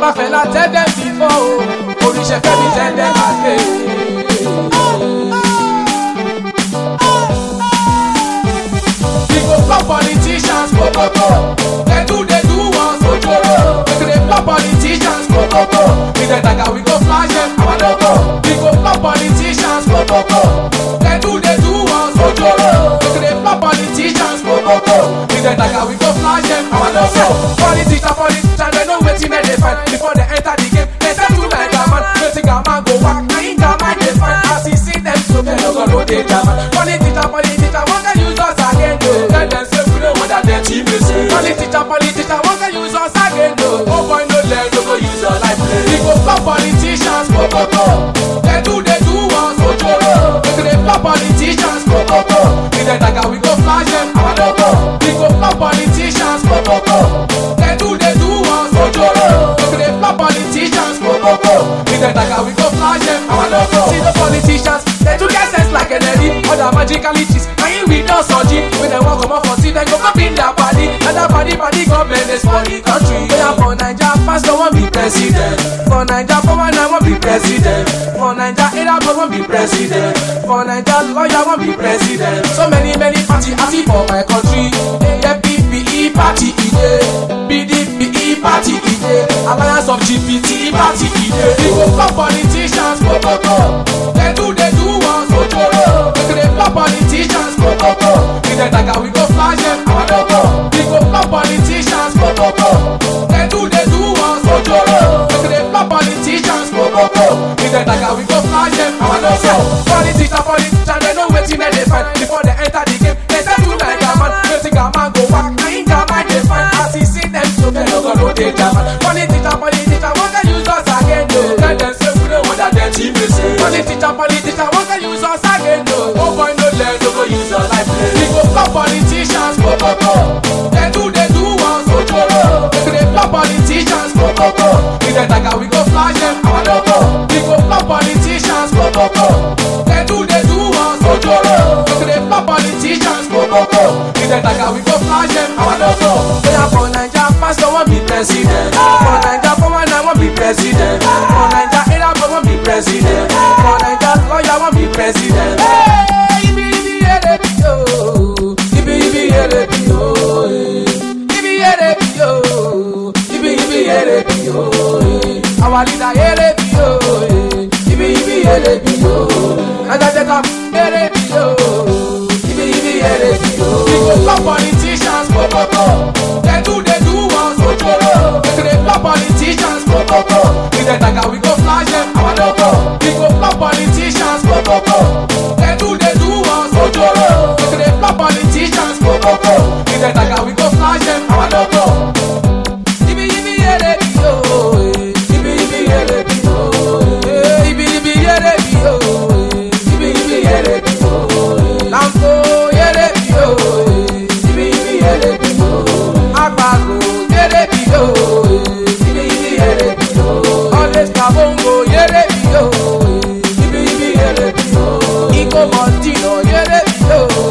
Mafela tell them before. Orisha Femi tell them again. We go flop politicians, go go go. They do us, go go go. We go flop politicians, go go go. We the dagger, we go flash them, our logo. We go flop politicians, go go go. They do us, go go go. We go flop politicians, go go go. We the dagger, we go flash them, our logo. Politicians, they know wetin they find before they enter the game. They say to like a man, they think a man go back. I ain't a man they find as he see them so they don't go they jam. Politicians, one can use us again. Tell them say we don't want that their team is. Politicians, one can use us again. Oh boy, no let no go use your life. We go flop politicians, go go go. They do us, go go go. We go flop politicians, go go go. We the dagger, we go flash them, our logo. We go flop politicians, go go go. They do us, go go go. We go flop politicians, go go go. We the dagger, we go flash them, our logo. See the politicians, they do get sense like an Eddie. Other magically cheese, now here we don't surgery. When they walk come up for see, they go up in their body. And that body government is for the country. We are for Nigeria, pastor won't be president. For Nigeria, power now won't be president. For Nigeria, Arab won't be president. For Nigeria, lawyer won't be president. So many parties I see for my country. AFPPE party ide, PDPE party ide, Alliance of GPT party ide. We go flop politicians, go go go. They do us, go go go. We go flop politicians, go go go. We the dagger, we go flash them, our logo. We go flop politicians, go go go. They do us, go go go. We go flop politicians, go go go. We the dagger, we go flash them, our logo. Politicians, they know wetin they find before they enter the game. They say to like a man, they think a man go back. I ain't a man they find as he see them so they don't go they jam. Politicians, one can use us again. Tell them say we don't want that their team is. Politicians, one can use us again. Oh boy, no let no go use your life. We go flop politicians, go go go. They do us, go go go. We go flop politicians, go go go. We the dagger, we go flash them, our logo. We go flop politicians, go go go. They do us, go go go. We go flop politicians, go go go. We the dagger, we go flash them, our logo. We are for Nigeria, pastor won't be president. For Nigeria, power now won't be president. For Nigeria, Arab won't be president. For Nigeria, lawyer won't be president. Our leader, we go flop politicians, go go go. They do us, go go go. We go flop politicians, go go go. We the dagger, we go flash them, our logo. We go flop politicians, go go go. They do us, go go go. We go flop politicians, go go go. We the dagger, we go flash them, our logo. Bongo, yere bio. Iko Montino, yere bio.